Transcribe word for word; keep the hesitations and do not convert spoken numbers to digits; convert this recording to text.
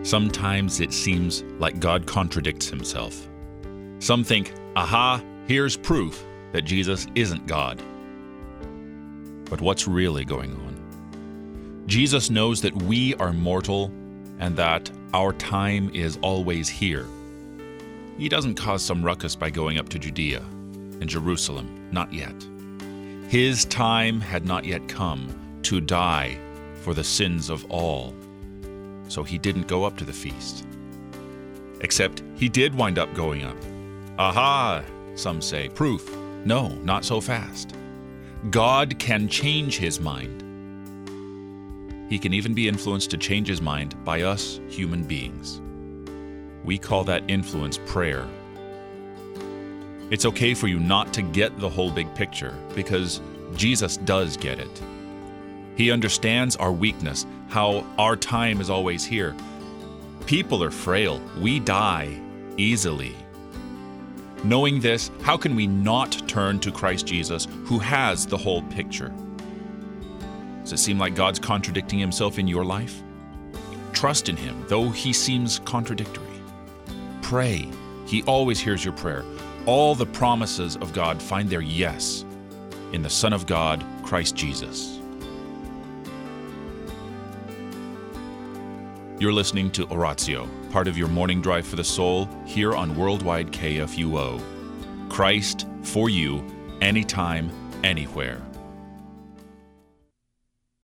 Sometimes it seems like God contradicts himself. Some think, aha, here's proof that Jesus isn't God. But what's really going on? Jesus knows that we are mortal and that our time is always here. He doesn't cause some ruckus by going up to Judea and Jerusalem, not yet. His time had not yet come to die for the sins of all, so he didn't go up to the feast. Except he did wind up going up. Aha, some say, proof. No, not so fast. God can change his mind. He can even be influenced to change his mind by us human beings. We call that influence prayer. It's okay for you not to get the whole big picture, because Jesus does get it. He understands our weakness, how our time is always here. People are frail. We die easily. Knowing this, how can we not turn to Christ Jesus, who has the whole picture? Does it seem like God's contradicting himself in your life? Trust in him, though he seems contradictory. Pray. He always hears your prayer. All the promises of God find their yes in the Son of God, Christ Jesus. You're listening to Oratio, part of your morning drive for the soul, here on Worldwide K F U O. Christ for you, anytime, anywhere.